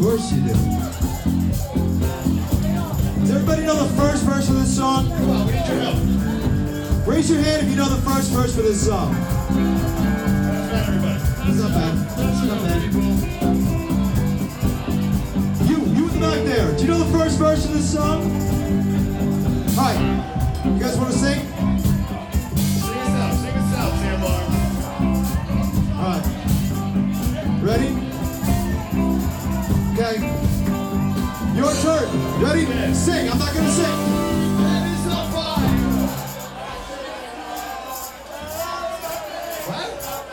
course you do. Does everybody know the first verse of this song? Come on, we need your help. Raise your hand if you know the first verse for this song. That's not everybody. It's not bad. It's not bad. You in the back there. Do you know the first verse of this song? All right. You guys want to sing? Sing us out, Sambar. All right. Ready? Okay. Your turn. Ready? Okay. Sing. I'm not going to sing. That is on fire. What?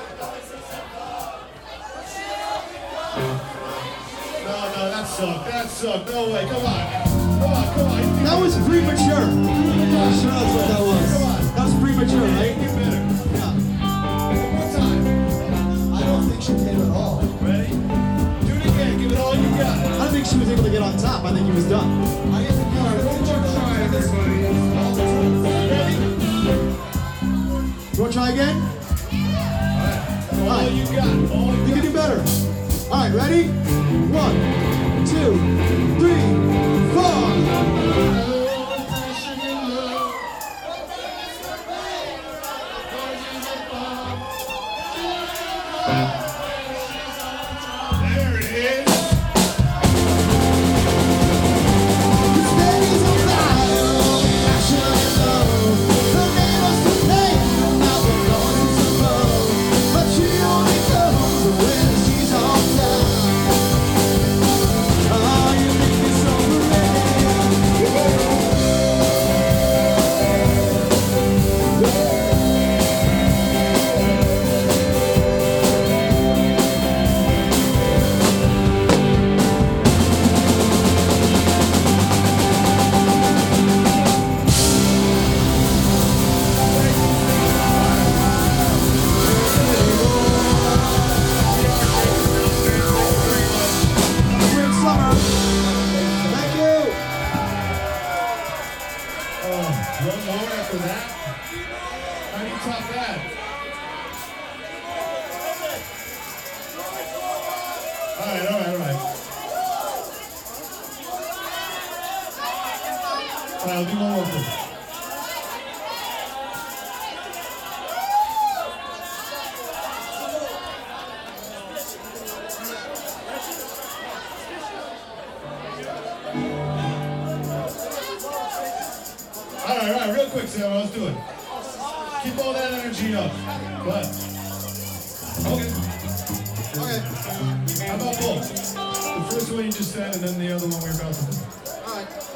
No, that sucked. No way. Come on. That was premature. I'm sure that's what that was. Come on. That was premature, right? Get better. Yeah. One more time. I don't think she came at all. Ready? Do it again. Give it all you got. I don't think she was able to get on top. I think he was done. All right, one more try, everybody. Ready? You want to try again? All right. All you got. You can do better. All right, ready? 1, 2, 3, 4. There it is. One more after that. How do you top that? All right. All right, I'll do one more thing. All right, real quick, Sarah, let's do it. Keep all that energy up. Go ahead. Okay. How about both? The first one you just said, and then the other one we're about to do. All right.